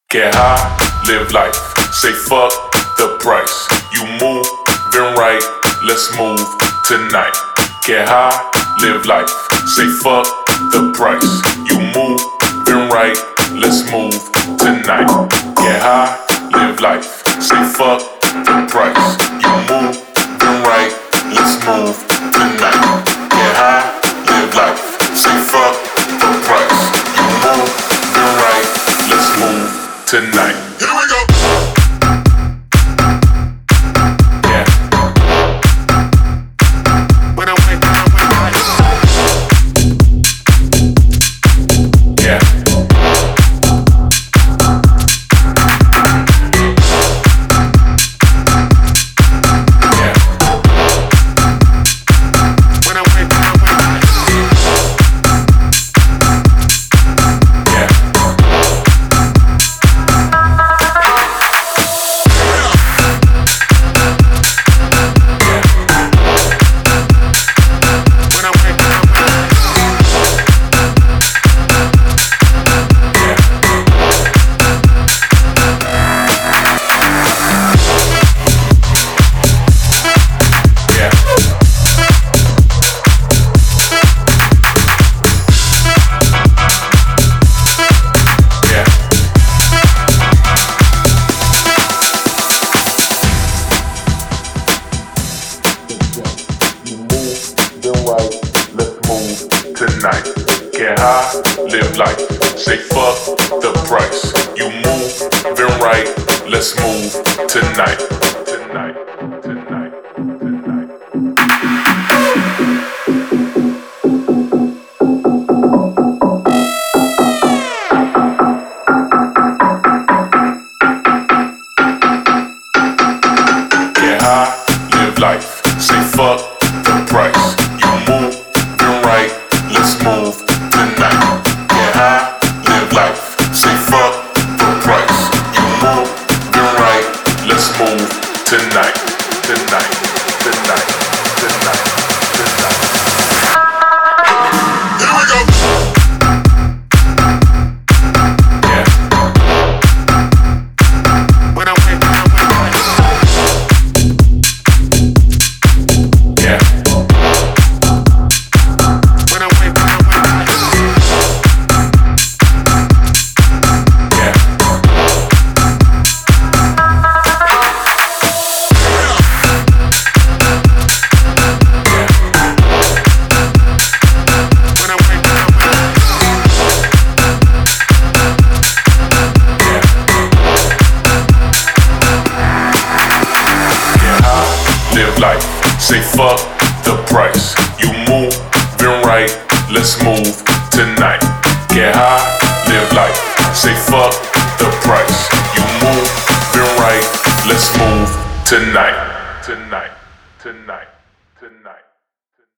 Get high, live life, say fuck the price. You moving right, let's move tonight. Get high, live life, say fuck the price. You moving right, let's move tonight. Get high, live life, say fuck the price. You moving right, let's move tonight. Get high, live life, say fuck the price. You moving right, let's move tonight. Here we go. Yeah. When I wake up, yeah. Yeah. When I wake up, yeah. Tonight, get high, live life, say fuck the price. You moving right, let's move tonight. Tonight, tonight, tonight. Get high, live life, say fuck the price. You moving right, let's move tonight. Get high, live life, say fuck the price. You moving right, let's move tonight. Tonight, tonight, tonight, tonight. Here we go. Yeah. When I wake up, yeah. When I wake up, yeah. When I wake up, yeah. Get high, live life, say fuck the price. You moving right, let's move tonight. Get high, live life, say fuck the price. You moving right, let's move tonight. Tonight, tonight.